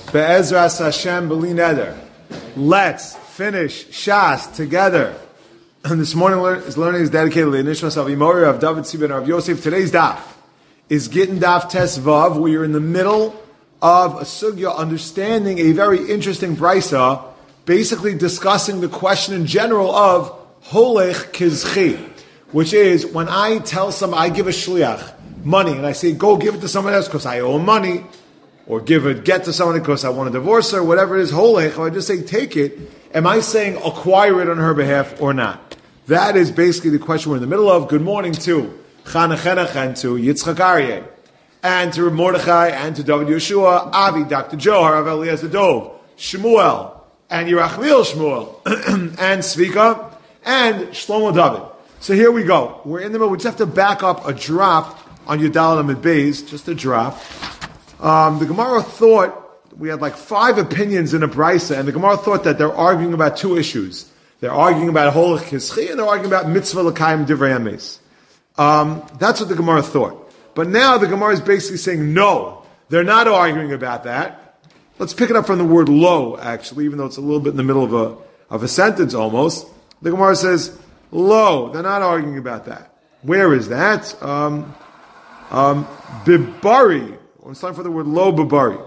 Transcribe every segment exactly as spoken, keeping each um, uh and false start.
Be'ezras Hashem b'li neder. Let's finish Shas together. And this morning is learning is dedicated to Nishmas of Imori of David Sibin of Yosef. Today's daf is Gittin Daf Tes Vav. We are in the middle of a sugya, understanding a very interesting brisa, basically discussing the question in general of Holech Kizchi, which is when I tell somebody, I give a shliach money, and I say, go give it to someone else because I owe money, or give it, get to someone because I want to divorce her, whatever it is, Holech, or I just say, take it, am I saying acquire it on her behalf or not? That is basically the question we're in the middle of. Good morning to Chana Chenach and to Yitzchak Aryeh, and to Mordechai, and to David Yeshua, Avi, Doctor Joe, Harav Eliezer Dov, Shmuel, and Yerachmiel Shmuel, and Svika, and Shlomo David. So here we go. We're in the middle. We just have to back up a drop on Yudal Amid Beis, just a drop. Um, the Gemara thought, we had like five opinions in a brisa, and the Gemara thought that they're arguing about two issues. They're arguing about Holech Kizchi, and they're arguing about Mitzvah L'Kayim Divrei Emes. Um, that's what the Gemara thought. But now the Gemara is basically saying, no, they're not arguing about that. Let's pick it up from the word lo, actually, even though it's a little bit in the middle of a, of a sentence almost. The Gemara says, lo, they're not arguing about that. Where is that? Um, um, Bibari. It's time for the word lo babari.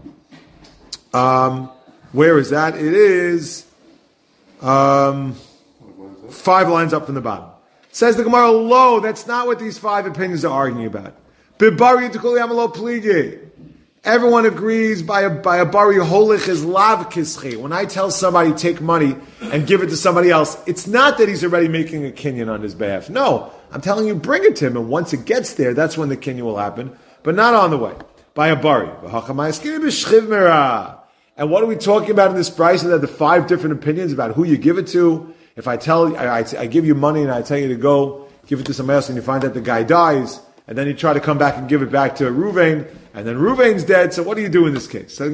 Um, where is that? It is um, five lines up from the bottom. Says the Gemara, lo, that's not what these five opinions are arguing about. Bibari tukuli amalo pligi. Everyone agrees by a by a bari holich is lav kischi. When I tell somebody take money and give it to somebody else, it's not that he's already making a kinyan on his behalf. No, I'm telling you, bring it to him, and once it gets there, that's when the kinyan will happen, but not on the way. By a bari. And what are we talking about in this price? That the five different opinions about who you give it to. If I tell I, I, I give you money and I tell you to go give it to somebody else, and you find that the guy dies, and then you try to come back and give it back to Ruvain, and then Ruvain's dead. So what do you do in this case? But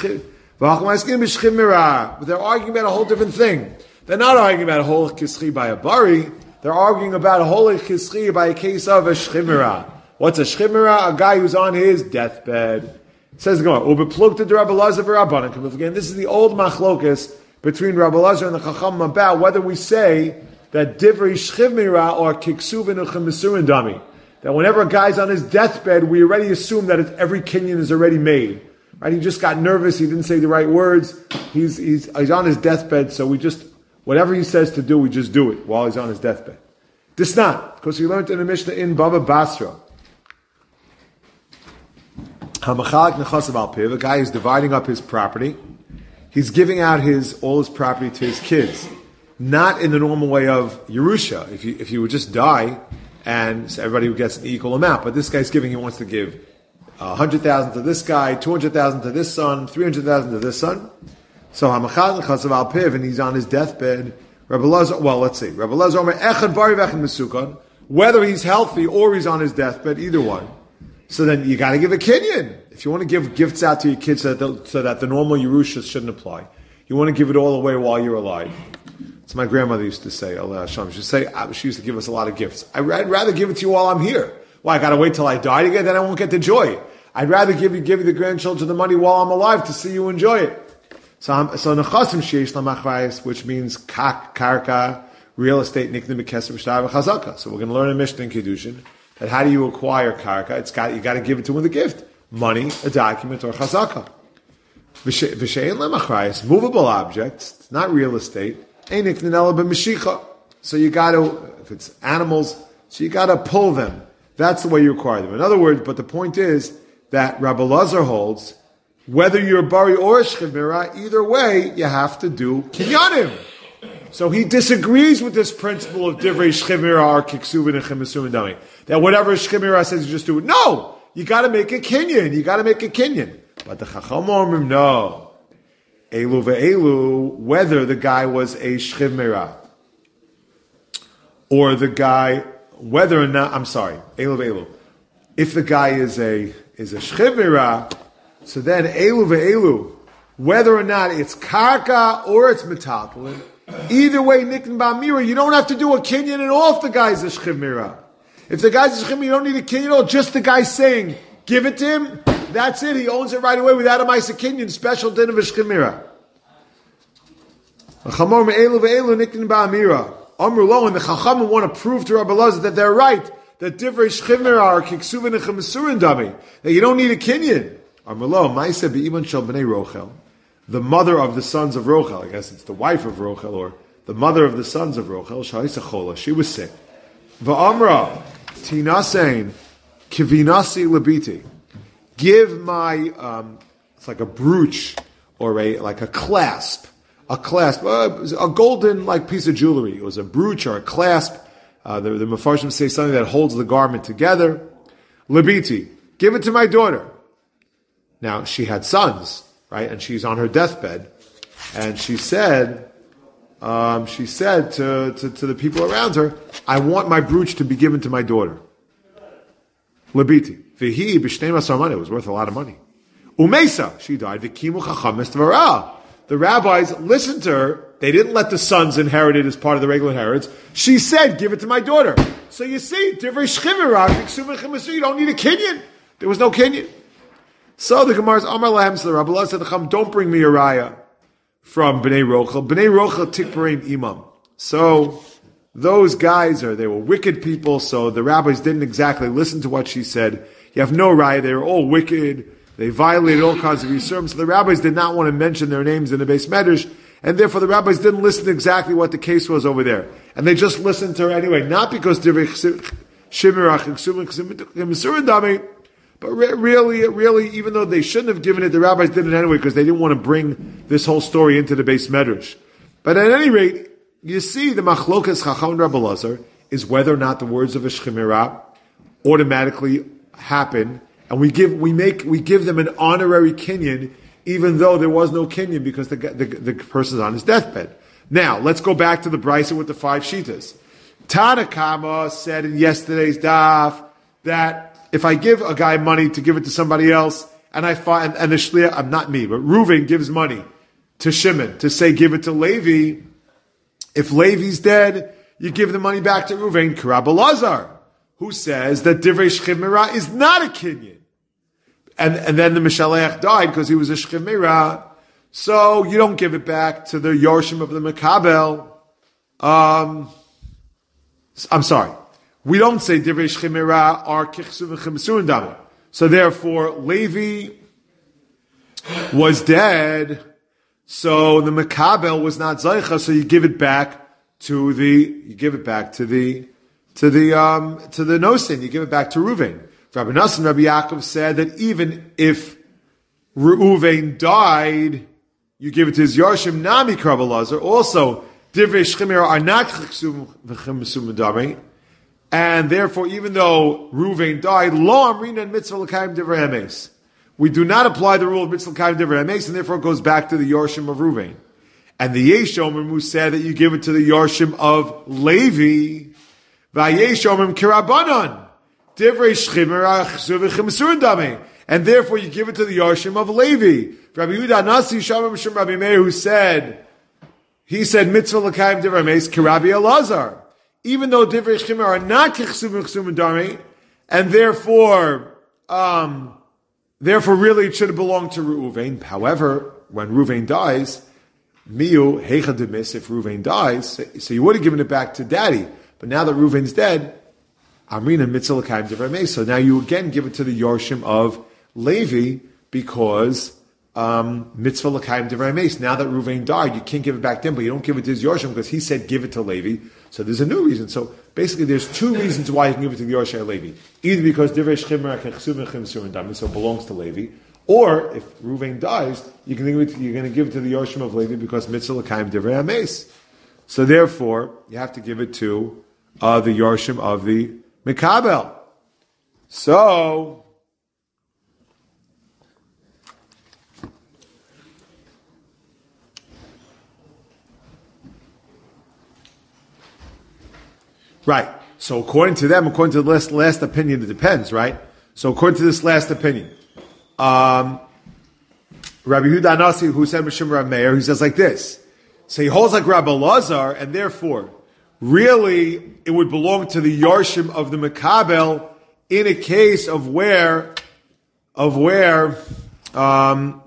they're arguing about a whole different thing. They're not arguing about a whole kischi by a bari. They're arguing about a whole kischi by a case of a shchimira. What's a shchimira? A guy who's on his deathbed. It says the Gemara, "Ubeplukta de Rabbi Lazar v'Rabbanan." Again, this is the old machlokus between Rabbi Lazar and the Chacham about whether we say that divrei shchimira or kiksuv v'nuchem mesurin dami. That whenever a guy's on his deathbed, we already assume that every kinyan is already made. Right? He just got nervous. He didn't say the right words. He's he's he's on his deathbed, so we just whatever he says to do, we just do it while he's on his deathbed. This not because we learned in the Mishnah in Bava Basra. The guy is dividing up his property. He's giving out his all his property to his kids, not in the normal way of Yerusha. If you if you would just die, and so everybody gets an equal amount, but this guy's giving. He wants to give a hundred thousand to this guy, two hundred thousand to this son, three hundred thousand to this son. So Hamachal Chasav Al Piv, and he's on his deathbed. Rabbi Lazar, well, let's see. Rabbi Lazar Omer Echad Bari V'Echad Mesukon. Whether he's healthy or he's on his deathbed, either one. So then you got to give a kinyan. If you want to give gifts out to your kids so that the, so that the normal Yerusha shouldn't apply, you want to give it all away while you're alive. It's my grandmother used to say. Allah Hashem. She used to say she used to give us a lot of gifts. I'd rather give it to you while I'm here. Why? I got to wait till I die to get, then I won't get the joy. I'd rather give you give you the grandchildren the money while I'm alive to see you enjoy it. So so nechasim sheish lamachrayis, which means kak karka, real estate niknim b'keser b'shtar v'chazaka. So we're going to learn a Mishnah in Kiddushin that how do you acquire karka? It's got you got to give it to him with a gift, money, a document, or chazaka. V'shein lemachrayis, movable objects, it's not real estate. Ein niknin ela b'mishicha. So you got to, if it's animals, so you got to pull them. That's the way you acquire them. In other words, but the point is that Rabbi Lazar holds, whether you're bari or a shchimira, either way, you have to do kinyanim. So he disagrees with this principle of divrei shchimira or kiksuvin and chimisuvin dami. That whatever shchimira says, you just do it. No! You gotta make a kinyan. You gotta make a kinyan. But the chacham omrim, no. Elu ve'elu, whether the guy was a shchimira, or the guy, whether or not, I'm sorry, elu ve'elu. If the guy is a, is a shchimira, so then, elu ve'elu, whether or not it's karka or it's metaltalin, either way, nikin ba'mira, you don't have to do a kinyan at all if the guy's a shchimira. If the guy's a shchimira, you don't need a kinyan at all, just the guy saying, give it to him, That's it. He owns it right away without a Maisa Kinyan, special din of Shchimira. Chamor me'elu ve'elu niktin ba'amira. Amru lo, and the Chachamim want to prove to Rabbi Elazar that they're right, that divrei Shchimira are kiksuvin and chemesurin dami, that you don't need a Kinyan. Amru lo, Maisa be'iman shel b'nei Rochel, the mother of the sons of Rochel, I guess it's the wife of Rochel, or the mother of the sons of Rochel, Shaisa Chola, she was sick. Va'amra, tinasein, kivinasi labiti. Give my, um, it's like a brooch, or a, like a clasp, a clasp, uh, a golden, like, piece of jewelry. It was a brooch or a clasp. Uh, the, the Mefarshim say something that holds the garment together. Labiti, give it to my daughter. Now, she had sons, right? And she's on her deathbed. And she said, um, she said to, to, to the people around her, I want my brooch to be given to my daughter. Labiti. Vihi b'shnei masar money. It was worth a lot of money. Umesa, she died. V'kimu chacham estvara. The rabbis listened to her. They didn't let the sons inherit it as part of the regular inheritance. She said, give it to my daughter. So you see, divrei shchimira, you don't need a kinyan. There was no kinyan. So the Gemara's Amar Lahem, so the Rabbi said, don't bring me a raya from Bnei Rochel. Bnei Rochel tikpareim imam. So those guys are, they were wicked people, so the rabbis didn't exactly listen to what she said. You have no raya, they were all wicked. They violated all kinds of Yisurim, so the rabbis did not want to mention their names in the Beis Medrash, and therefore the rabbis didn't listen to exactly what the case was over there. And they just listened to her anyway, not because Divrei Shimirach Dami, but really, really, even though they shouldn't have given it, the rabbis did it anyway because they didn't want to bring this whole story into the Beis Medrash. But at any rate, you see the Machlokas Chacham and Rabbi Elazar is whether or not the words of a Shchimira automatically happen. And we give, we make, we give them an honorary kinyan, even though there was no kinyan because the, the, the person's on his deathbed. Now, let's go back to the Brisa with the five shitas. Tanakama said in yesterday's daf that if I give a guy money to give it to somebody else, and I find, and, and the shliach, I'm not me, but Reuven gives money to Shimon to say give it to Levi. If Levi's dead, you give the money back to Reuven. Rabbi Elazar, who says that divrei shchimira is not a kinyan. And, and then the Mishaleach died because he was a shchimira. So you don't give it back to the Yorshim of the Mekabel. Um, I'm sorry. We don't say divrei shchimira are kichsu v'chimsu dami. So therefore, Levi was dead. So the Mekabel was not Zaycha. So you give it back to the, you give it back to the, to the, um, to the Nosin. You give it back to Reuven. Rabbi Nassim, Rabbi Yaakov said that even if Reuven died, you give it to his Yarshim Nami Rabbi Elazar. Also, Divrei Shchimira are not Chechsum v'Chimsum Dami, and therefore, even though Reuven died, Lo Amrina and Mitzvah L'Kayim Divrei Emes. We do not apply the rule of Mitzvah L'Kayim Divrei Emes, and therefore it goes back to the Yarshim of Reuven. And the Yeshomim who said that you give it to the Yarshim of Levi, Vayeshomim Kirabanan. Divrei Shchimira Chsuv v'Chimsur Dami. And therefore you give it to the Yarshim of Levi. Rabbi Yehuda Nasi Shamar Mishum Rabbi Meir, who said, he said Mitzvah L'Kayim Divrei Emes Kirabi Elazar. Even though Divrei Shchimira are not Chsuv v'Chimsur Dami, and therefore, um, therefore really it should have belonged to Reuven. However, when Reuven dies, Miu Heicha Demis, if Reuven dies, so you would have given it back to daddy. But now that Reuven's dead, Amrina Mitzvah L'Kayim Divrei Emes. So now you again give it to the Yorshim of Levi because um, Mitzvah L'Kayim Divrei Emes. Now that Reuven died, you can't give it back to him, but you don't give it to his Yorshim because he said give it to Levi. So there's a new reason. So basically, there's two reasons why you can give it to the Yorshim of Levi. Either because Divrei Shchimra Chesum v'Chimsur Dami, so it belongs to Levi, or if Reuven dies, you can give it to, you're going to give it to the Yorshim of Levi because Mitzvah L'Kayim Divrei Emes. So therefore, you have to give it to uh, the Yorshim of the Mekabel. So, right. So according to them, according to the last, last opinion, it depends, right? So according to this last opinion, um, Rabbi Yehuda Nasi, who said Mishum Rav Meir, he says like this. So he holds like Rabbi Elazar, and therefore, really, it would belong to the Yarshim of the Mekabel in a case of where of where um,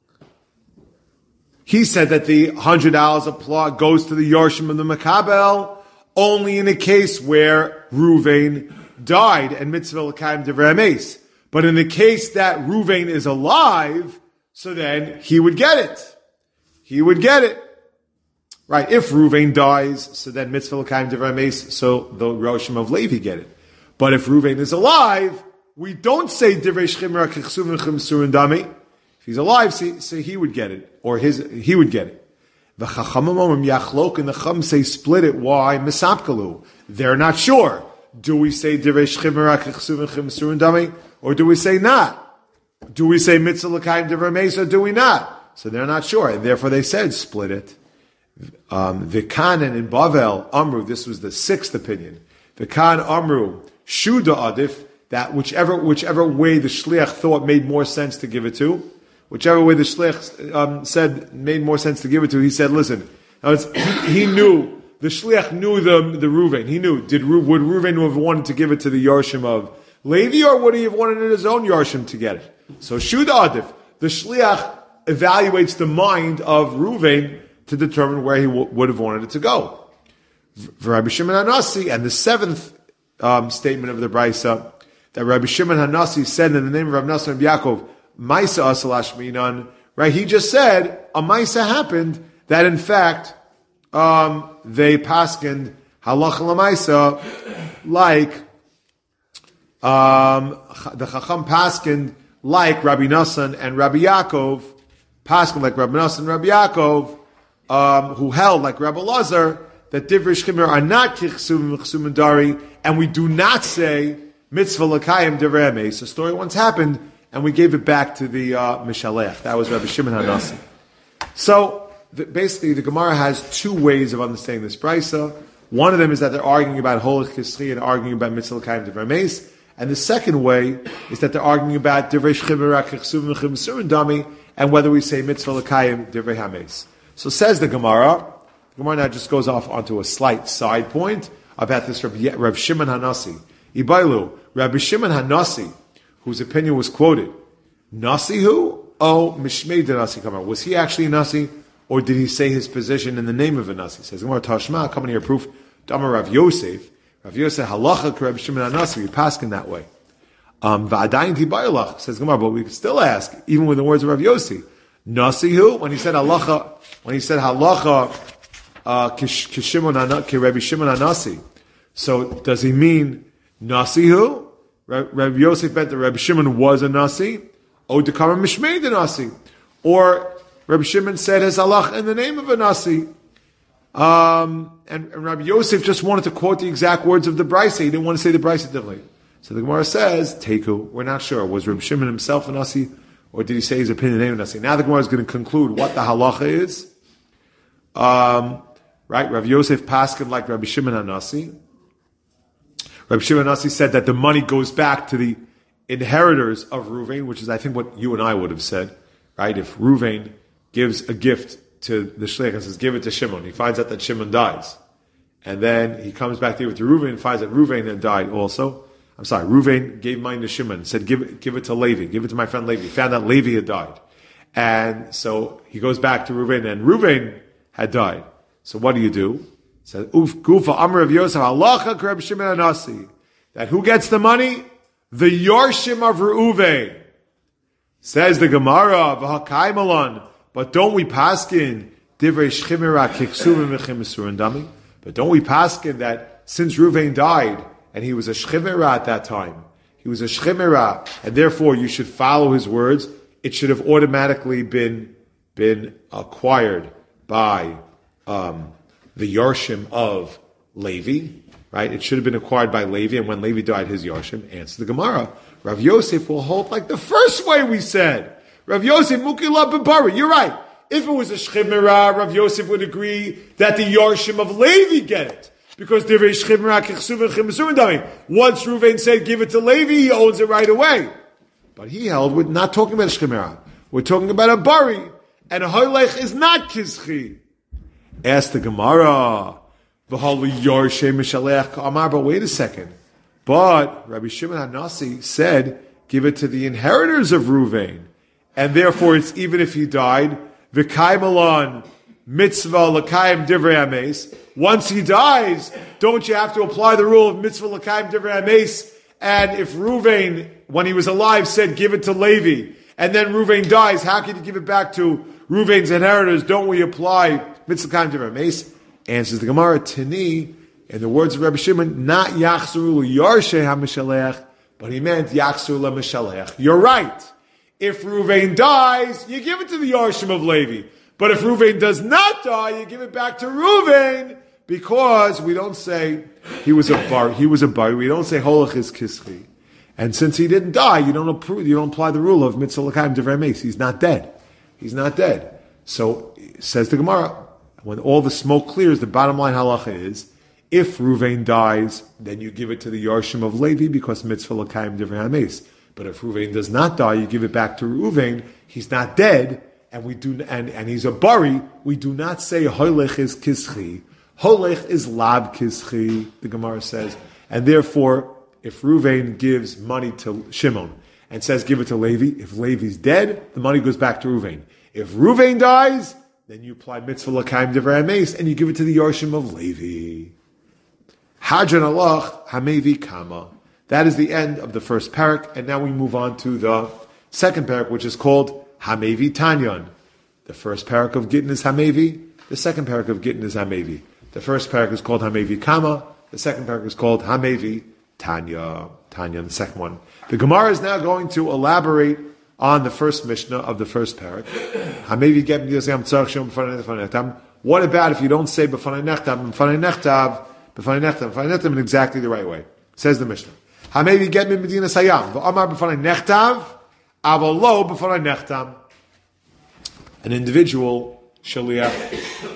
he said that the one hundred dollars a plot goes to the Yorshim of the Makabel only in a case where Ruvain died and mitzvah l'kayim divrei hameis. But in the case that Ruvain is alive, so then he would get it. He would get it. Right, if Ruvain dies, so then mitzvah l'kayim divrei hameis, so the Roshim of Levi get it. But if Ruvain is alive, we don't say divrei shchimra kichsuvim chimsurun dami. If he's alive, so, so he would get it, or his he would get it. The Chachamim omrim yachlok, and the Chacham say split it. Why? Misapkalu. They're not sure. Do we say divrei shchimra kichsuvim chimsurun dami, or do we say not? Do we say mitzvah l'kayim divrei hameis, or do we not? So they're not sure, and therefore they said split it. Um, V'kanan in Bavel Amru, this was the sixth opinion. V'kan Amru Shuda Adif, that whichever whichever way the shliach thought made more sense to give it to, whichever way the shliach um, said made more sense to give it to, he said, listen, he, he knew the shliach knew the the Ruvain. He knew did would Ruvain have wanted to give it to the Yarshim of Levi, or would he have wanted his own Yarshim to get it? So Shuda Adif, the shliach evaluates the mind of Ruvain to determine where he w- would have wanted it to go. Rabbi Shimon Hanasi, and the seventh um, statement of the Brisa, that Rabbi Shimon Hanasi said in the name of Rabbi Nassan and Yaakov, Maisa asalash minan, right? He just said, a Maisa happened, that in fact, um, they paskined halacha l'maisa, like, um, the Chacham paskined like Rabbi Nassan and Rabbi Yaakov, paskined like Rabbi Nassan and Rabbi Yaakov, Um, who held, like Rabbi Lazar, that divrei shchimra are not kichsuvim v'chsuvim dari, and we do not say mitzvah l'kayim divrei hameis. The story once happened, and we gave it back to the uh, Mishalech. That was Rabbi Shimon Hanasi. So, the, basically, the Gemara has two ways of understanding this brisa. One of them is that they're arguing about holich kisri and arguing about mitzvah l'kayim divrei hameis, and the second way is that they're arguing about divrei shchimra kichsuvim v'chsuvim dami, and whether we say mitzvah l'kayim divrei hameis. So says the Gemara. The Gemara now just goes off onto a slight side point about this Rav, Rav Shimon Hanasi. Ibailu, Rabbi Shimon Hanasi, whose opinion was quoted. Nasi who? Oh, Mishmei de Nasi Kamar. Was he actually a Nasi, or did he say his position in the name of a Nasi? Says Gemara Tashma, coming here proof. Dama Rav Yosef. Rav Yosef halacha Rabbi Shimon Hanasi. We pass in that way. Um, Va'adayin tibayalach, says Gemara, but we could still ask, even with the words of Rav Yosef. Nasihu, when he said halacha, when he said halacha, uh, kishimon Rabbi Shimon Hanasi. So does he mean Nasihu? Rabbi Yosef meant that Rabbi Shimon was a Nasi, or dekama mishmei de Nasi, or Rabbi Shimon said his halacha in the name of a Nasi. Um, and, and Rabbi Yosef just wanted to quote the exact words of the Brisa. He didn't want to say the Brisa differently. So the Gemara says, Teku, we're not sure. Was Rabbi Shimon himself a Nasi? Or did he say his opinion in the name of Nasi? Now the Gemara is going to conclude what the halacha is. Um, right? Rav Yosef paskin like Rabbi Shimon HaNasi. Rabbi Shimon HaNasi said that the money goes back to the inheritors of Ruvain, which is I think what you and I would have said. Right? If Ruvain gives a gift to the shliach and says, give it to Shimon, he finds out that Shimon dies. And then he comes back to give it to Ruvain and finds that Ruvain had died also. I'm sorry, Ruvain gave mine to Shimon, said, give it, give it to Levi, give it to my friend Levi. Found out Levi had died. And so he goes back to Ruvain, and Ruvain had died. So what do you do? He says, Uf Gufa Amr of Yosef, Halacha Kreb Shimon HaNasi. That who gets the money? The Yarshim of Reuven. Says the Gemara, V'hakay Malan. But don't we paskin, Divrei Shchimera Kiksuvim V'chim Dami? But don't we paskin that since Ruvain died, and he was a shchimera at that time. He was a shchimera, and therefore you should follow his words. It should have automatically been been acquired by um, the Yarshim of Levi, right? It should have been acquired by Levi, and when Levi died, his Yarshim. Answer the Gemara. Rav Yosef will hold like the first way we said. Rav Yosef Mukila B'Bari. You're right. If it was a shchimera, Rav Yosef would agree that the Yarshim of Levi get it. Because once Ruvain said, give it to Levi, he owns it right away. But he held, we're not talking about a shchimera. We're talking about a bari. And a hoylech is not kizchi. Ask the Gemara. But wait a second. But Rabbi Shimon HaNasi said, give it to the inheritors of Ruvain. And therefore, it's even if he died, v'kaim alon mitzvah l'kaim divrei ames. Once he dies, don't you have to apply the rule of mitzvah l'kaim divrei ames? And if Ruvain, when he was alive, said give it to Levi, and then Ruvain dies, how can you give it back to Ruvain's inheritors? Don't we apply mitzvah l'kaim divrei ames? Answers the Gemara, Tani, in the words of Rabbi Shimon, not yachzuru yarshe ha-mishalech, but he meant yachzuru la-mishalech. You're right. If Ruvain dies, you give it to the Yarshim of Levi. But if Ruvain does not die, you give it back to Ruvain, because we don't say he was a bar, he was a bar. We don't say holach is kischi. And since he didn't die, you don't approve, you don't apply the rule of mitzvah l'kaim divrei ames. He's not dead. He's not dead. So says the Gemara, when all the smoke clears, the bottom line halacha is, if Ruvain dies, then you give it to the Yarshim of Levi because mitzvah l'kaim divrei ames. But if Ruvain does not die, you give it back to Ruvain. He's not dead, and we do, and, and he's a bari. We do not say holech is kischi. Holech is lab kischi. The Gemara says, and therefore, if Ruvain gives money to Shimon and says give it to Levi, if Levi's dead, the money goes back to Ruvain. If Ruvain dies, then you apply mitzvah l'kaim divrei ames and you give it to the Yarshim of Levi. Hadran alach hamevi kama. That is the end of the first parak, and now we move on to the second parak, which is called Hamevi Tanyan. The first parak of Gittin is Hamevi. The second parak of Gittin is Hamevi. The first parak is called Hamevi Kama. The second parak is called Hamevi Tanya. Tanya, the second one. The Gemara is now going to elaborate on the first Mishnah of the first parak. Hamevi Get B'Yosem Tzarech Shom B'Fanei Nechtam. What about if you don't say B'Fanei Nechtam, B'Fanei Nechtav, B'Fanei Nechtam, B'Fanei Nechtam in exactly the right way? Says the Mishnah. Hamevi Get Min Medina Sayam. V'Amar B'Fanei Nechtav, Aval Lo B'Fanei Nechtam. An individual, Shaliach,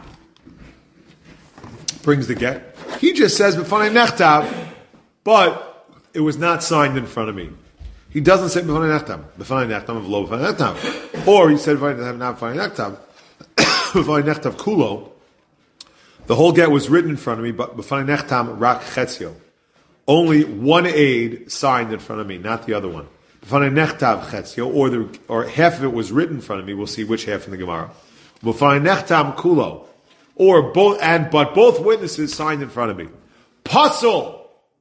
brings the get. He just says B'Fanei Nechtav, but it was not signed in front of me. He doesn't say B'Fanei Nechtam. B'Fanei Nechtam of Lo B'Fanei Nechtam. Or he said B'Fanei Nechtam, not B'Fanei Nechtam. B'Fanei Nechtav Kulo. The whole get was written in front of me, but B'Fanei Nechtam Rak Chetzio. Only one aid signed in front of me, not the other one. B'Fanei Nechtav Chetzio, or the or half of it was written in front of me. We'll see which half in the Gemara. B'Fanei Nechtam Kulo. Or both, and but both witnesses signed in front of me. Puzzle.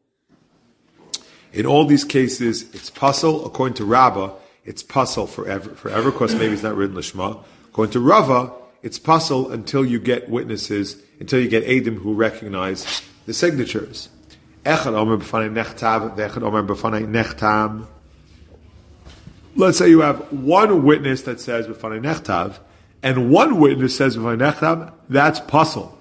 In all these cases, it's puzzle. According to Rabbah, it's puzzle forever. Forever, because maybe it's not written Lishma. According to Rava, it's puzzle until you get witnesses, until you get Eidim who recognize the signatures. Echad omer b'fanei nechtav, v'echad omer b'fanei nechtam. Let's say you have one witness that says b'fanei nechtav, and one witness says b'fanei nechtam. That's puzzle,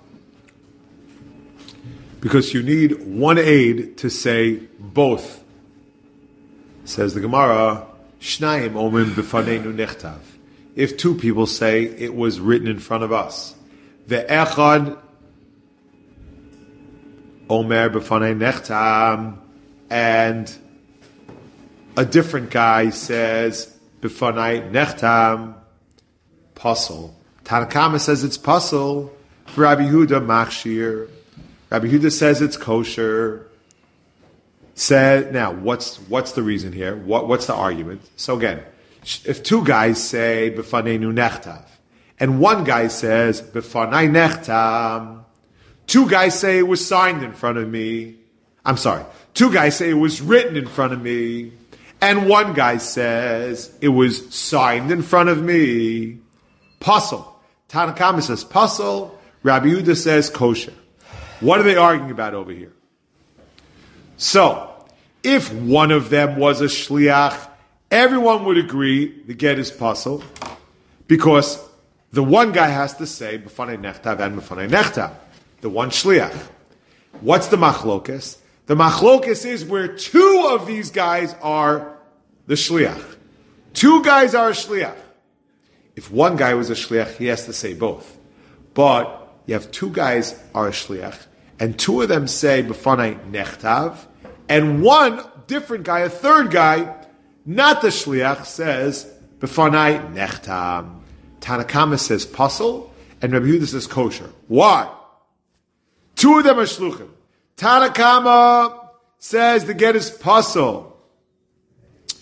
because you need one aid to say both. Says the Gemara, Shnayim omrim b'faneinu nechtav. If two people say it was written in front of us, ve'echad omer b'fanei nechtam, and a different guy says b'fanei nechtam, puzzle. Tanakama says it's puzzle. Rabbi Yehuda machshir. Rabbi Yehuda says it's kosher. Said now, what's what's the reason here? What what's the argument? So again, if two guys say b'faneinu nechtav, and one guy says b'fanei nechtam, two guys say it was signed in front of me. I'm sorry, two guys say it was written in front of me, and one guy says it was signed in front of me. Puzzle. Tanakama says puzzle. Rabbi Yehuda says kosher. What are they arguing about over here? So, if one of them was a shliach, everyone would agree the get is puzzle, because the one guy has to say b'fanei nechtav and b'fanei nechtav. The one shliach. What's the machlokes? The machlokes is where two of these guys are the shliach. Two guys are a shliach. If one guy was a shliach, he has to say both. But you have two guys are a shliach, and two of them say b'fanei nechtav, and one different guy, a third guy, not the shliach, says b'fanei nechtam. Tanakama says puzzle, and Rabbi Yehuda says kosher. Why? Two of them are shluchim. Tanakama says the get is puzzle.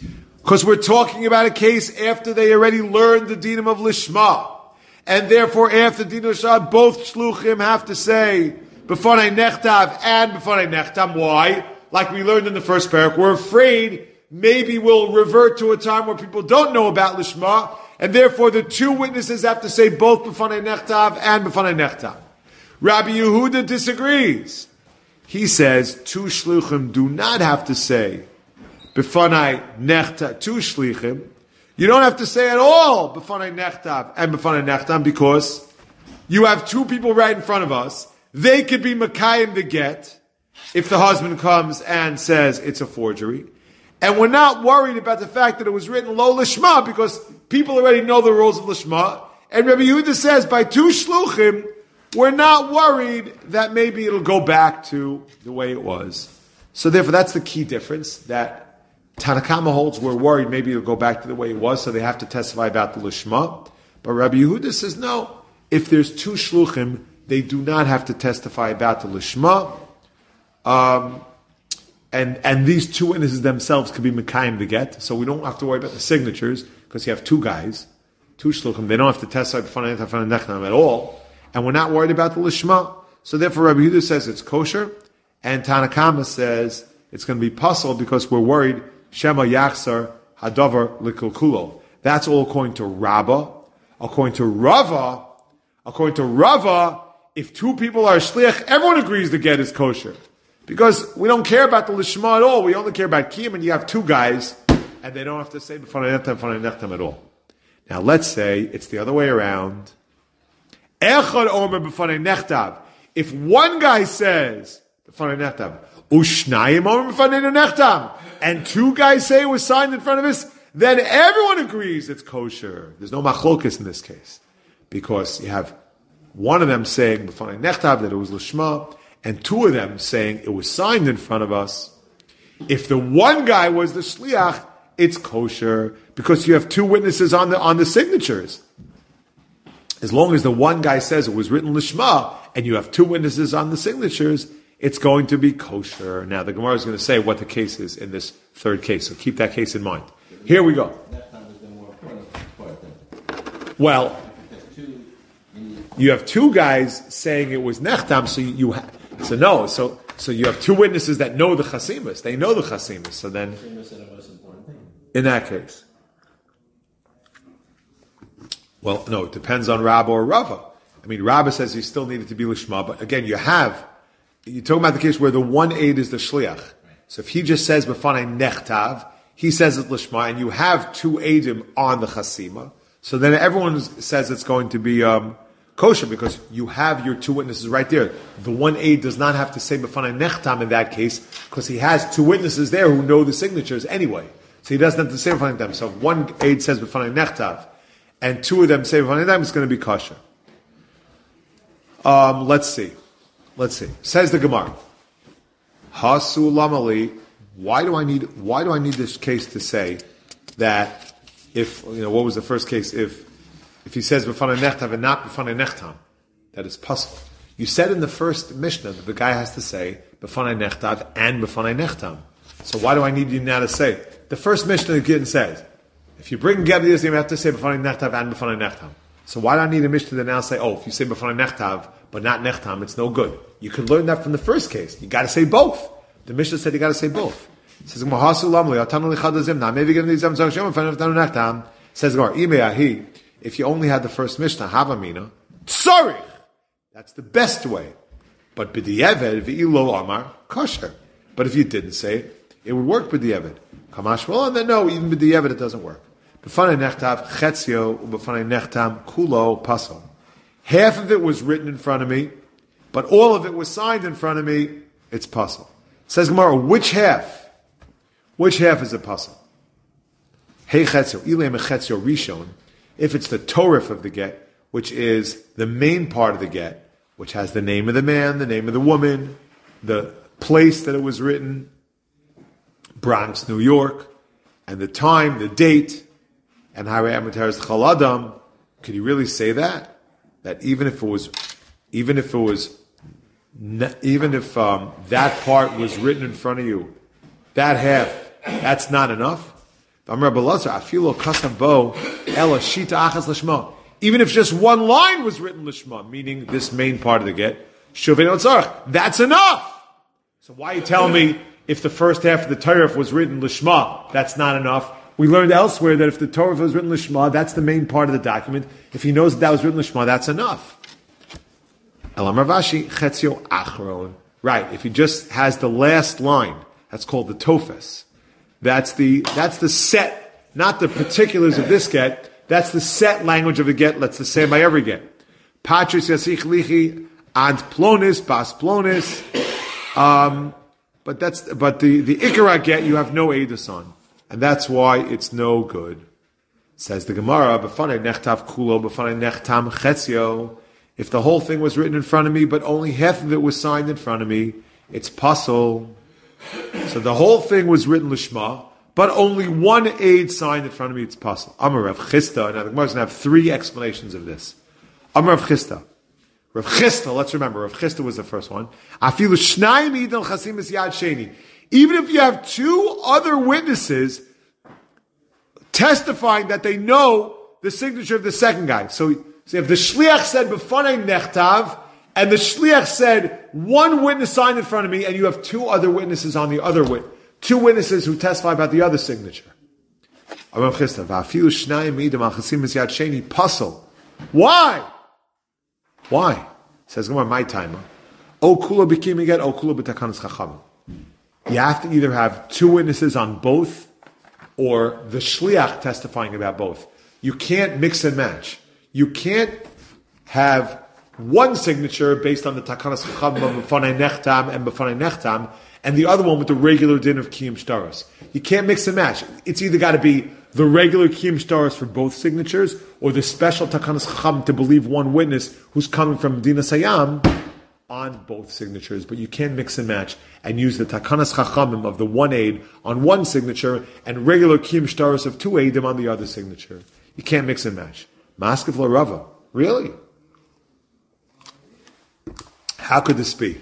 Because we're talking about a case after they already learned the dinim of Lishma. And therefore, after Din of Lishma, both Shluchim have to say, B'fanei Nechtav and B'fanei Nechtam. Why? Like we learned in the first parak, we're afraid maybe we'll revert to a time where people don't know about Lishma, and therefore the two witnesses have to say both B'fanei Nechtav and B'fanei Nechtam. Rabbi Yehuda disagrees. He says, two Shluchim do not have to say B'fanei Nechtav, two Shluchim. You don't have to say at all B'fanei Nechtav and B'fanei Nechtam because you have two people right in front of us. They could be Makayim the get if the husband comes and says it's a forgery. And we're not worried about the fact that it was written Lo Lishma because people already know the rules of Lishma. And Rabbi Yehuda says by two Shluchim, we're not worried that maybe it'll go back to the way it was. So therefore that's the key difference, that Tanakama holds we're worried maybe it'll go back to the way it was, so they have to testify about the Lishma. But Rabbi Yehuda says no, if there's two Shluchim, they do not have to testify about the Lishma. Um, and, and these two witnesses themselves could be Mekayim the get, so we don't have to worry about the signatures, because you have two guys, two Shluchim, they don't have to testify b'fanei Nechtam at all, and we're not worried about the Lishma. So therefore Rabbi Yehuda says it's kosher, and Tanakama says it's going to be puzzled because we're worried Shema Yachsar Hadavar Likulkulo. That's all according to Rabbah. According to Rava, according to Rava, if two people are shliach, everyone agrees the get is kosher. Because we don't care about the lishma at all. We only care about kiyum, and you have two guys, and they don't have to say b'fanei nechtam, b'fanei nechtam at all. Now let's say it's the other way around. Echad omer b'fanei nechtav. If one guy says b'fanei nechtav, ushnayim omer b'fanei nechtam, and two guys say it was signed in front of us, then everyone agrees it's kosher. There's no machlokes in this case. Because you have one of them saying b'fanei nechtav that it was lishma, and two of them saying it was signed in front of us. If the one guy was the shliach, it's kosher because you have two witnesses on the on the signatures. As long as the one guy says it was written lishma, and you have two witnesses on the signatures, it's going to be kosher. Now the Gemara is going to say what the case is in this third case, so keep that case in mind. Here we go. Well, you have two guys saying it was nechtam, so you, you have, so no, so so you have two witnesses that know the chasimus. They know the chasimus. So then, in that case, well, no, it depends on Rabbah or Rava. I mean, Rabbah says you still need it to be lishma, but again, you have you're talking about the case where the one aid is the shliach. So if he just says b'fanei nechtav, he says it's lishma, and you have two aidim on the chasima. So then everyone says it's going to be um, kosher because you have your two witnesses right there. The one aid does not have to say b'fanei nechtam in that case because he has two witnesses there who know the signatures anyway. So he doesn't have to say b'fanei nechtam. So if one aid says b'fanei nechtav and two of them say b'fanei nechtam, it's going to be kosher. Um, let's see. Let's see. Says the Gemara. Hasu lamali. Why do I need? Why do I need this case to say that? If, you know, what was the first case? If if he says b'fanei nechtav and not b'fanei nechtam, that is possible. You said in the first Mishnah that the guy has to say b'fanei nechtav and b'fanei nechtam. So why do I need you now to say? The first Mishnah again says, if you bring Gebdius, you have to say b'fanei nechtav and b'fanei nechtam. So why do I need a Mishnah to now say, oh, if you say b'fanei nechtav but not nechtam, it's no good. You could learn that from the first case. You got to say both. The Mishnah said you got to say both. It says, says if you only had the first Mishnah, Havamina, Tzarich. That's the best way. But b'di'eved v'ilo amar kosher. But if you didn't say it, it would work b'di'eved. Kamash well, and then no, even b'di'eved it doesn't work. B'fanei nechtav chetzio u'b'fanei nechtam kulo pasal. Half of it was written in front of me, but all of it was signed in front of me. It's pasal. Says Gemara, which half? Which half is a pasal? Hey chetzio, ilem chetzio rishon. If it's the torif of the get, which is the main part of the get, which has the name of the man, the name of the woman, the place that it was written, Bronx, New York, and the time, the date, and Harei Amateres Chaladam, could you really say that? That even if it was, even if it was, even if um, that part was written in front of you, that half, that's not enough? Even if just one line was written lishma, meaning this main part of the get, that's enough. So why are you telling me if the first half of the Torah was written lishma, that's not enough? We learned elsewhere that if the Torah was written lishma, that's the main part of the document. If he knows that that was written lishma, that's enough. Elamar Vashi chetzio achron. Right. If he just has the last line, that's called the tofes. That's the that's the set, not the particulars of this get. That's the set language of the get. That's the same by every get. Patris yasich lichi ant plonis bas plonis. Um, but that's but the the ikara get you have no edus on, and that's why it's no good. Says the Gemara, b'fanei nechtav kulo b'fanei nechtam chetzio. If the whole thing was written in front of me, but only half of it was signed in front of me, it's pasul. So the whole thing was written lishma, but only one aid signed in front of me, it's pasul. Amar Rav Chisda. Now the Gemara is going to have three explanations of this. Amar Rav Chisda. Rav Chisda, let's remember, Rav Chisda was the first one. Afilu shnayim idel chasim es yad sheni. Even if you have two other witnesses testifying that they know the signature of the second guy. So, so if the shliach said b'fanei nechtav, and the shliach said one witness signed in front of me, and you have two other witnesses on the other witness, two witnesses who testify about the other signature. Why? Why? Says Gemara, my timer. O kulo b'kimiget, o kulo b'takanas chachamim. You have to either have two witnesses on both, or the shliach testifying about both. You can't mix and match. You can't have one signature based on the takanas chachamim of b'fanei nechtam and b'fanei nechtam, and the other one with the regular din of kiyum shtaros. You can't mix and match. It's either got to be the regular kiyum shtaros for both signatures, or the special takanas chachamim to believe one witness who's coming from Medina Sayyam on both signatures. But you can't mix and match and use the takanas chachamim of the one aid on one signature and regular kiyum shtaros of two aidim on the other signature. You can't mix and match. Maskef l'Rava. Really? How could this be?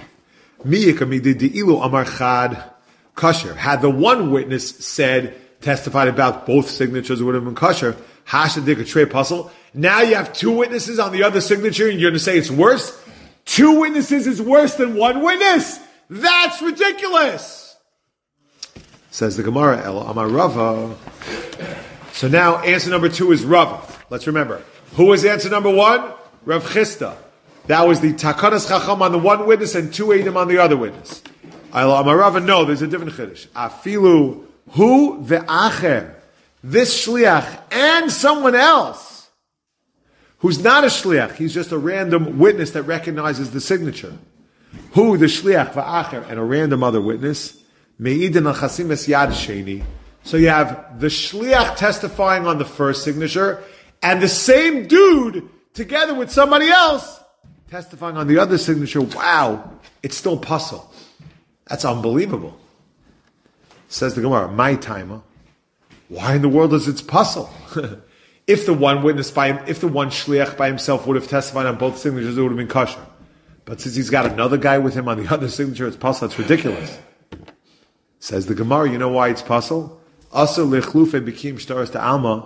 Amar chad kosher. Had the one witness said, testified about both signatures, it would have been kosher. Hashadik a trey puzzle. Now you have two witnesses on the other signature, and you're going to say it's worse? Two witnesses is worse than one witness? That's ridiculous! Says the Gemara, El Amar Rava. So now answer number two is Rava. Let's remember. Who was answer number one? Rav Chisda. That was the takanas chacham on the one witness and two eidim on the other witness. El Amar Rava, no, there's a different chiddush. Afilu hu ve'acher. This shliach and someone else who's not a shliach, he's just a random witness that recognizes the signature. Who, the shliach ve'acher, and a random other witness. Me'idin al chasim es yad sheni. So you have the shliach testifying on the first signature, and the same dude together with somebody else testifying on the other signature. Wow, it's still puzzle. That's unbelievable. Says the Gemara, my timer. Why in the world is it puzzle? If the one witness by him, if the one shliach by himself would have testified on both signatures, it would have been kosher. But since he's got another guy with him on the other signature, it's puzzle. It's ridiculous. Says the Gemara, you know why it's puzzle? Also lechlufe bikim shtaros to alma.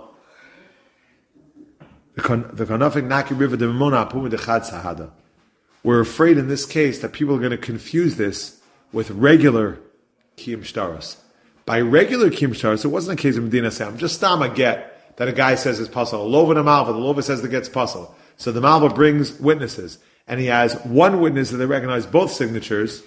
We're afraid in this case that people are going to confuse this with regular kiyum shtaros. By regular kiyum shtaros, it wasn't a case of Medina Sayyam. Just stam a get that a guy says is pasul. A lova and a malva. The lova says the get's pasul. So the malva brings witnesses, and he has one witness that they recognize both signatures.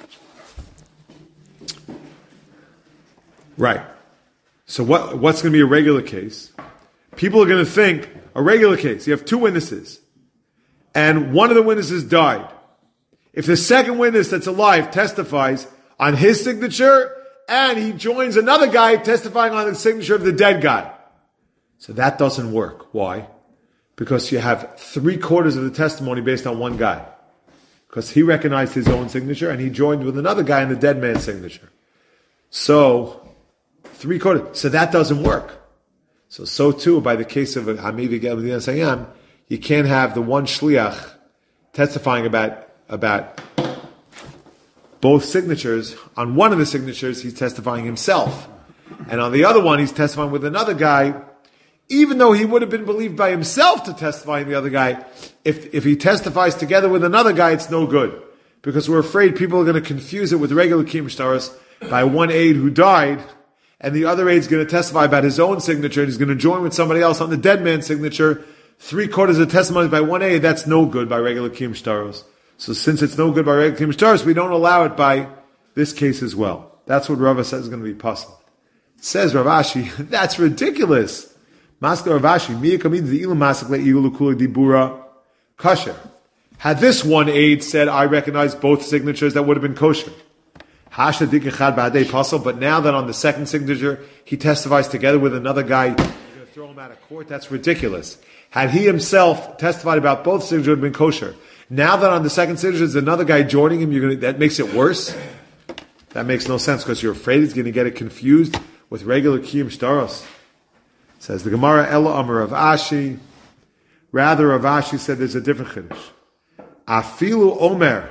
Right. So what? What's going to be a regular case? People are going to think a regular case. You have two witnesses, and one of the witnesses died. If the second witness that's alive testifies on his signature, and he joins another guy testifying on the signature of the dead guy, so that doesn't work. Why? Because you have three quarters of the testimony based on one guy, because he recognized his own signature and he joined with another guy in the dead man's signature. So three quarters. So that doesn't work. So, so too, by the case of Hamivi Gel Medina Sayyam, you can't have the one shliach testifying about, about both signatures. On one of the signatures, he's testifying himself. And on the other one, he's testifying with another guy, even though he would have been believed by himself to testify in the other guy. If, if he testifies together with another guy, it's no good. Because we're afraid people are going to confuse it with regular Kiyum Shtaros by one aide who died, and the other aide is going to testify about his own signature, and he's going to join with somebody else on the dead man's signature. Three quarters of testimony by one aide, that's no good by regular Kiyum Shtaros. So since it's no good by regular Kiyum Shtaros, we don't allow it by this case as well. That's what Rava says is going to be possible. It says Rav Ashi, that's ridiculous. Maskar Rav Ashi, miya kamid the ilu masak le ilu kula dibura kosher. Had this one aide said, I recognize both signatures, that would have been kosher. Hasha dikachad ba'adei pasal, but now that on the second signature, he testifies together with another guy, you're going to throw him out of court? That's ridiculous. Had he himself testified about both signatures, it would have been kosher. Now that on the second signature, there's another guy joining him, you're going to, that makes it worse? That makes no sense, because you're afraid he's going to get it confused with regular Kiyum Shtaros. Says the Gemara, Ella Amar Rav Ashi. Rather, Rav Ashi said there's a different chiddush. Afilu Omer.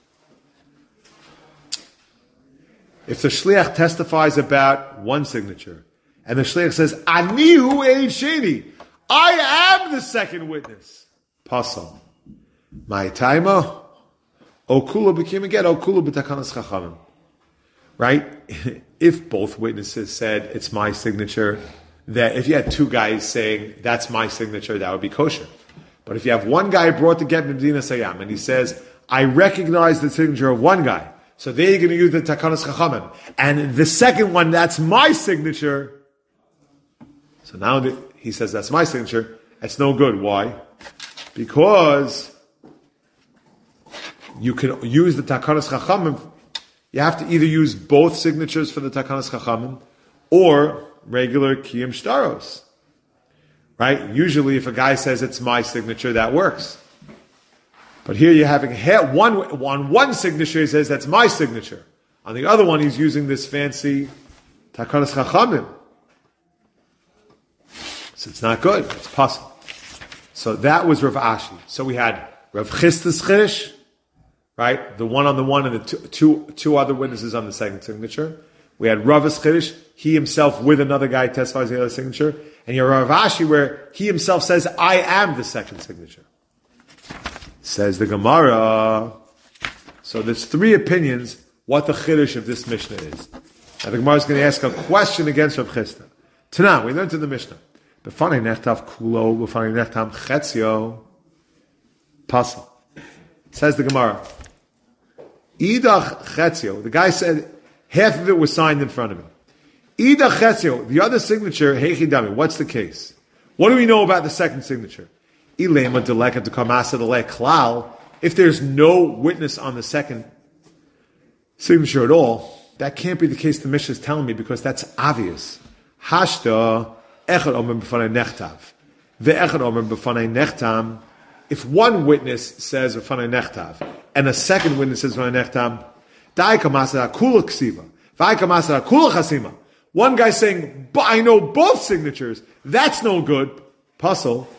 If the shliach testifies about one signature, and the shliach says, Ani hu eid sheni, I am the second witness. Pasal. My taima, okula became again, okula b'takanas chachamim. Right? If both witnesses said, it's my signature, that if you had two guys saying, that's my signature, that would be kosher. But if you have one guy brought to get Medina Sayyam, and he says, I recognize the signature of one guy, so there you're going to use the Takanas Chachamim. And the second one, that's my signature. So now that he says that's my signature, it's no good. Why? Because you can use the Takanas Chachamim. You have to either use both signatures for the Takanas Chachamim or regular Kiyum Shtaros. Right? Usually if a guy says it's my signature, that works. But here you're having one, on one signature he says that's my signature. On the other one he's using this fancy Takanas Chachamim. So it's not good. It's possible. So that was Rav Ashi. So we had Rav Chista's Chiddush, right? The one on the one and the two, two, two other witnesses on the second signature. We had Rav's Chiddush, he himself with another guy testifies the other signature. And you have Rav Ashi where he himself says, I am the second signature. Says the Gemara. So there's three opinions what the Chiddush of this Mishnah is. Now the Gemara is going to ask a question against Rav Chisda. Tana, we learned in the Mishnah. B'fanei nechtav kulo, b'fanei nechtam chetzio, pasal. Says the Gemara. Idach chetzio. The guy said half of it was signed in front of him. Idach chetzio. The other signature, heichidami. What's the case? What do we know about the second signature? Ilema deleka to kamasa delek klal. If there's no witness on the second signature at all, that can't be the case the Mishnah is telling me because that's obvious. Hashta echad omer b'fanei nechtav. Ve'echad omer b'fanei nechtam. If one witness says b'fanei nechtav, and a second witness says b'fanei nechtam, dai kamasa kula ksiva. Vai kamasa kula chasima. One guy saying, but I know both signatures, that's no good. Puzzle.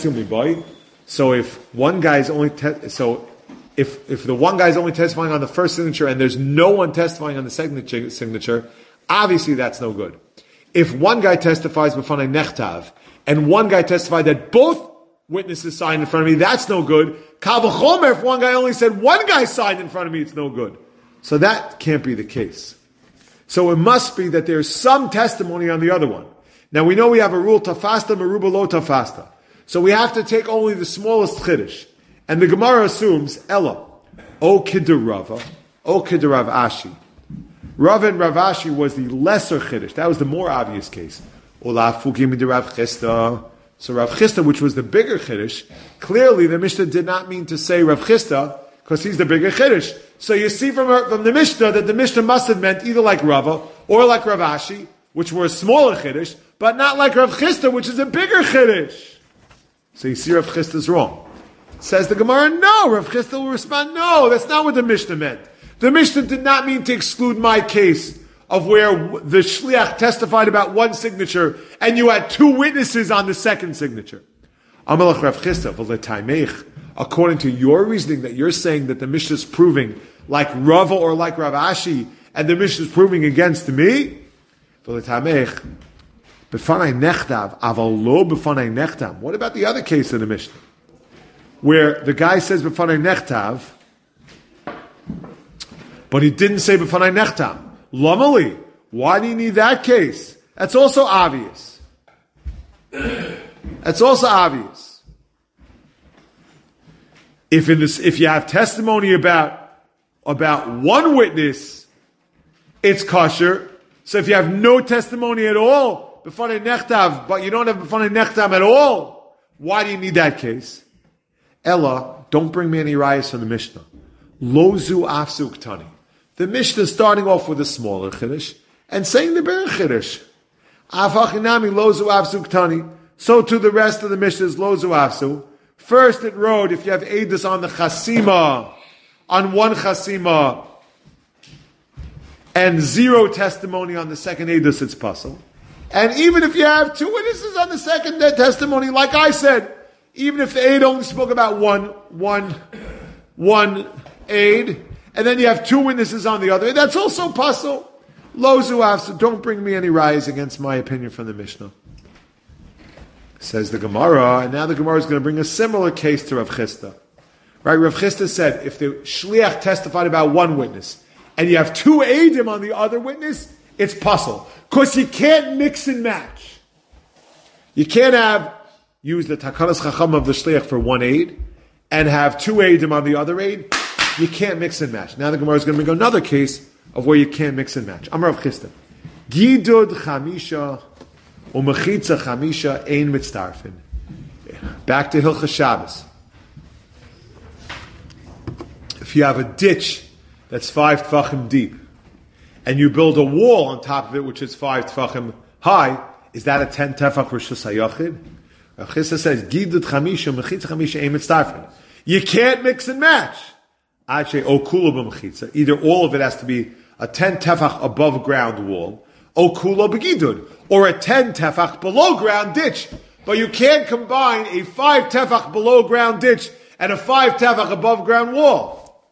So if one guy is only te- so if if the one guy is only testifying on the first signature and there's no one testifying on the second signature, obviously that's no good. If one guy testifies b'fanei nechtav and one guy testified that both witnesses signed in front of me, that's no good. Kal v'chomer, if one guy only said one guy signed in front of me, it's no good. So that can't be the case. So it must be that there's some testimony on the other one. Now we know we have a rule, tafasta meruba lo tafasta. So we have to take only the smallest chiddush. And the Gemara assumes, Ella, O Kidder Rava, O Kidder Rav Ashi. Rav and Rav Ashi was the lesser chiddush. That was the more obvious case. Ola Fukim de Rav Chisda. So Rav Chisda, which was the bigger chiddush, clearly the Mishnah did not mean to say Rav Chisda, because he's the bigger chiddush. So you see from, from the Mishnah that the Mishnah must have meant either like Rava or like Rav Ashi, which were a smaller chiddush, but not like Rav Chisda, which is a bigger chiddush. So you see Rav Chisda is wrong. Says the Gemara, no. Rav Chisda will respond, no, that's not what the Mishnah meant. The Mishnah did not mean to exclude my case of where the shliach testified about one signature and you had two witnesses on the second signature. Amalach Rav Chisda, v'letaimeich, according to your reasoning that you're saying that the Mishnah is proving like Rava or like Rav Ashi and the Mishnah is proving against me, V'letamech b'fanai nechtav aval lo b'fanai nechtam. What about the other case in the Mishnah, where the guy says b'fanai nechtav, but he didn't say b'fanai nechtam? Lamali. Why do you need that case? That's also obvious. That's also obvious. If in this, if you have testimony about about one witness, it's kosher. So if you have no testimony at all, b'fanei nechtav, but you don't have b'fanei nechtam at all, why do you need that case? Ella, don't bring me any rayas from the Mishnah. Lozu afsu ktani. The Mishnah is starting off with a smaller chiddush and saying the bigger chiddush. Afachinami lozu afsu ktani. So to the rest of the Mishnah is lozu afsu. First it wrote, if you have edus on the chasima, on one chasima, and zero testimony on the second edus, it's puzzle. And even if you have two witnesses on the second testimony, like I said, even if the aid only spoke about one, one, one aid, and then you have two witnesses on the other, that's also puzzle. Lozu afsu, don't bring me any rise against my opinion from the Mishnah. Says the Gemara, and now the Gemara is going to bring a similar case to Rav Chisda. Right, Rav Chisda said, if the shliach testified about one witness, and you have two eidim on the other witness, it's puzzle. Because you can't mix and match. You can't have, use the takanas chacham of the shliach for one aid, and have two eidim on the other aid. You can't mix and match. Now the Gemara is going to bring another case of where you can't mix and match. Amar Rav Chisda. Gidud chamisha umechitza chamisha ein mitztarfin. Back to Hilchas Shabbos. If you have a ditch that's five tefachim deep, and you build a wall on top of it which is five tefachim high, is that a ten tefach rishus hayachid? Rav Chisda says, Gidud chamisha umechitza chamisha ein mitztarfin. You can't mix and match. Either all of it has to be a ten tefach above ground wall, okula begidud, or a ten tefach below ground ditch. But you can't combine a five tefach below ground ditch and a five tefach above ground wall.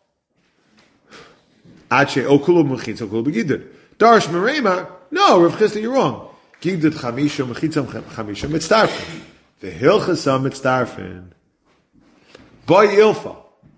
Ache okula mechitza okula begidud. Darish merema, no, Rav Chisda, you're wrong. Gidud chamisha mechitza chamisha mitzdarfin. The hilchasa mitzdarfin. By ilfa.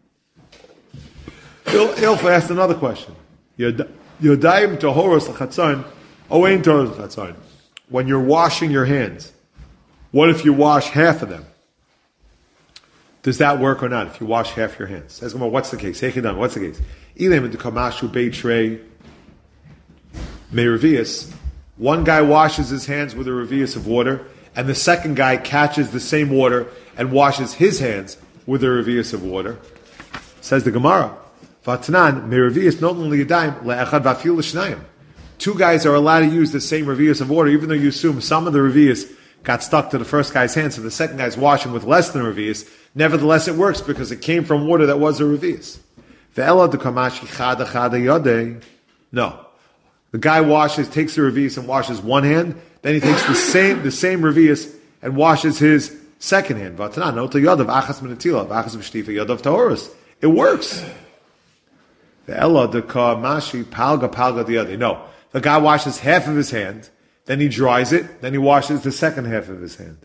Ilfa asked another question. Yodayim tohoros l'chatzon, oein tohoros l'chatzon. When you're washing your hands, what if you wash half of them? Does that work or not? If you wash half your hands, says Gemara, what's the case? Heichidam, what's the case? Ilim into kamashu beitrei meiravius. One guy washes his hands with a revius of water, and the second guy catches the same water and washes his hands with a revius of water. Says the Gemara. Vatnan meravius not only yadayim le'echad v'afil l'shnayim. Two guys are allowed to use the same revius of water, even though you assume some of the revius got stuck to the first guy's hand, so the second guy's washing with less than a revius. Nevertheless, it works because it came from water that was a revius. Ve'ela dekamashi chada chada yodei. No, the guy washes, takes the revius and washes one hand, then he takes the same the same revius and washes his second hand. Vatnan not yodav achas minatila achas b'shtifa yodav tahorus. It works. The Ella the Mashi Palga Palga the other. No. The guy washes half of his hand, then he dries it, then he washes the second half of his hand.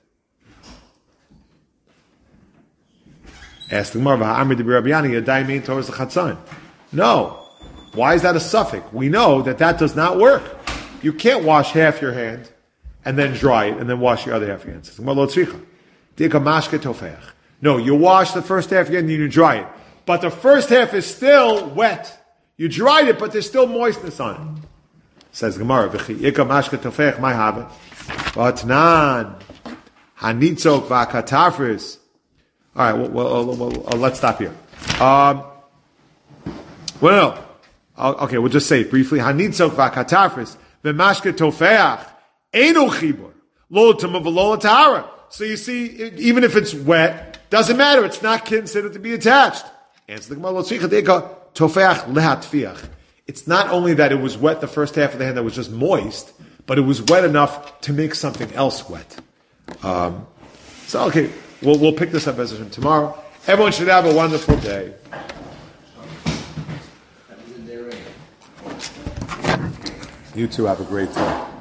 Ask the Gemara, no. Why is that a suffix? We know that that does not work. You can't wash half your hand and then dry it and then wash your other half of your hand. No, you wash the first half of your hand and you dry it. But the first half is still wet. You dried it, but there's still moistness on it. Says Gemara, "V'chi'ika mashke tofech my have." Vatnan hanitzok v'akatafris. All right, well, well, well, well uh, let's stop here. Um, well, no. Okay, we'll just say it briefly. Hanitzok v'akatafris v'mashke tofech eno chibur lo tama v'lo tahara. So you see, it, even if it's wet, doesn't matter. It's not considered to be attached. Answer the Gemara, tofeach lehatfiach. It's not only that it was wet the first half of the hand that was just moist, but it was wet enough to make something else wet. Um, so okay, we'll we'll pick this up as tomorrow. Everyone should have a wonderful day. You too have a great day.